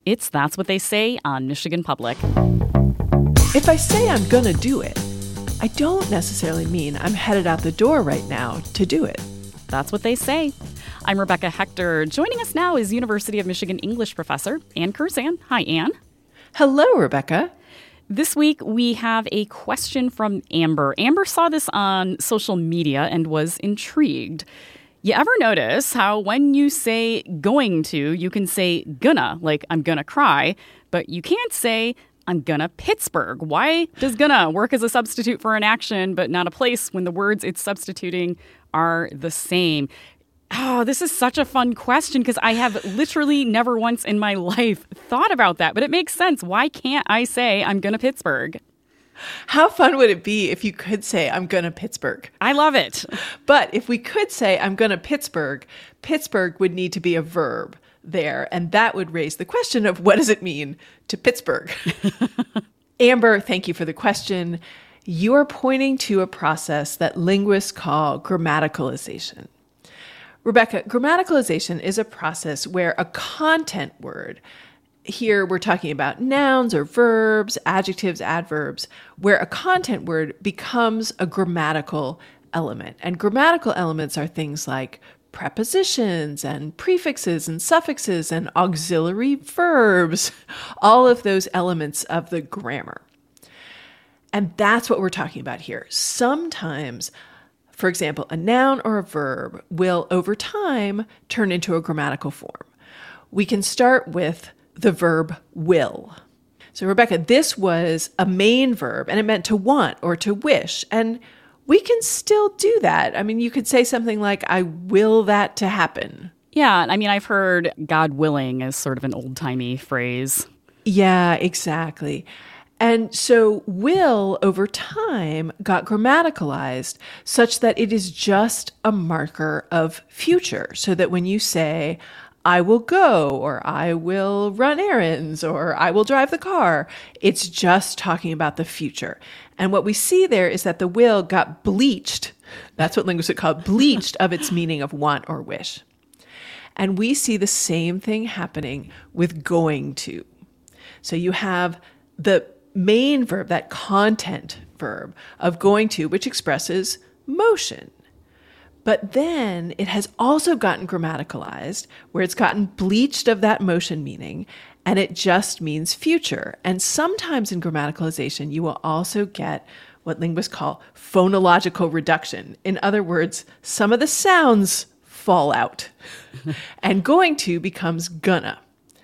It's That's What They Say on Michigan Public. If I say I'm gonna do it, I don't necessarily mean I'm headed out the door right now to do it. That's what they say. I'm Rebecca Hector. Joining us now is University of Michigan English professor Ann Curzan. Hi, Ann. Hello, Rebecca. This week, we have a question from Amber. Amber saw this on social media and was intrigued. You ever notice how when you say going to, you can say gonna, like I'm gonna cry, but you can't say I'm gonna Pittsburgh? Why does gonna work as a substitute for an action, but not a place when the words it's substituting are the same? Oh, this is such a fun question because I have literally never once in my life thought about that, but it makes sense. Why can't I say I'm gonna Pittsburgh? How fun would it be if you could say, I'm going to Pittsburgh? I love it. But if we could say, I'm going to Pittsburgh, Pittsburgh would need to be a verb there. And that would raise the question of what does it mean to Pittsburgh? Amber, thank you for the question. You are pointing to a process that linguists call grammaticalization. Rebecca, grammaticalization is a process where a content word, here we're talking about nouns or verbs, adjectives, adverbs, where a content word becomes a grammatical element. And grammatical elements are things like prepositions and prefixes and suffixes and auxiliary verbs, all of those elements of the grammar. And that's what we're talking about here. Sometimes, for example, a noun or a verb will over time turn into a grammatical form. We can start with the verb will. So Rebecca, this was a main verb and it meant to want or to wish. And we can still do that. I mean, you could say something like, I will that to happen. Yeah, I mean, I've heard God willing as sort of an old-timey phrase. Yeah, exactly. And so will over time got grammaticalized such that it is just a marker of future. So that when you say, I will go, or I will run errands, or I will drive the car, it's just talking about the future. And what we see there is that the will got bleached. That's what linguists would call bleached of its meaning of want or wish. And we see the same thing happening with going to. So you have the main verb, that content verb of going to, which expresses motion. But then it has also gotten grammaticalized, where it's gotten bleached of that motion meaning, and it just means future. And sometimes in grammaticalization, you will also get what linguists call phonological reduction. In other words, some of the sounds fall out, and going to becomes gonna.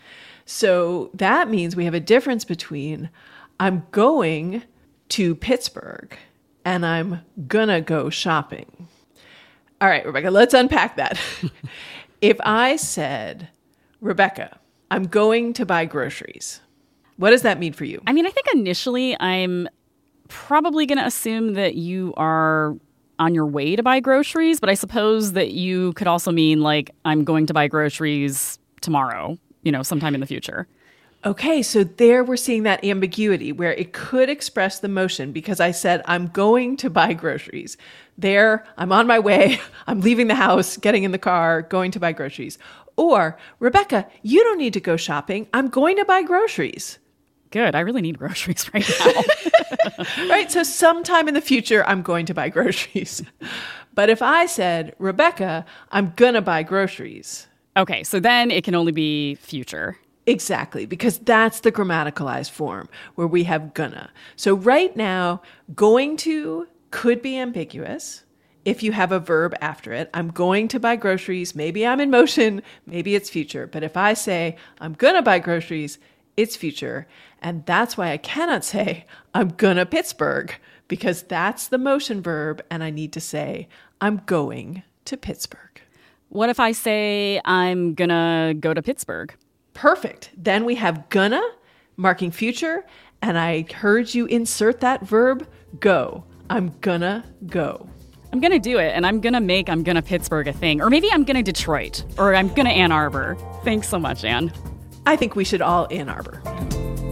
So that means we have a difference between I'm going to Pittsburgh and I'm gonna go shopping. All right, Rebecca, let's unpack that. If I said, Rebecca, I'm going to buy groceries, what does that mean for you? I mean, I think initially I'm probably going to assume that you are on your way to buy groceries, but I suppose that you could also mean like I'm going to buy groceries tomorrow, sometime in the future. Okay, so there we're seeing that ambiguity where it could express the motion because I said, I'm going to buy groceries. There, I'm on my way, I'm leaving the house, getting in the car, going to buy groceries. Or, Rebecca, you don't need to go shopping. I'm going to buy groceries. Good, I really need groceries right now. Right, so sometime in the future, I'm going to buy groceries. But if I said, Rebecca, I'm gonna buy groceries. Okay, so then it can only be future. Exactly, because that's the grammaticalized form where we have gonna. So right now, going to could be ambiguous if you have a verb after it. I'm going to buy groceries. Maybe I'm in motion. Maybe it's future. But if I say I'm gonna buy groceries, it's future. And that's why I cannot say I'm gonna Pittsburgh, because that's the motion verb. And I need to say I'm going to Pittsburgh. What if I say I'm gonna go to Pittsburgh? Perfect. Then we have gonna marking future, and I heard you insert that verb go. I'm gonna go. I'm gonna do it, and I'm gonna Pittsburgh a thing. Or maybe I'm gonna Detroit, or I'm gonna Ann Arbor. Thanks so much, Ann. I think we should all Ann Arbor.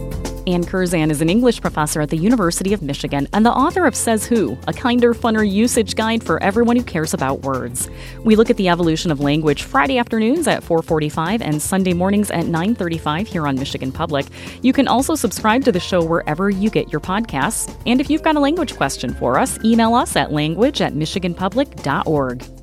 Ann Curzan is an English professor at the University of Michigan and the author of Says Who, a kinder, funner usage guide for everyone who cares about words. We look at the evolution of language Friday afternoons at 4:45 and Sunday mornings at 9:35 here on Michigan Public. You can also subscribe to the show wherever you get your podcasts. And if you've got a language question for us, email us at language@michiganpublic.org.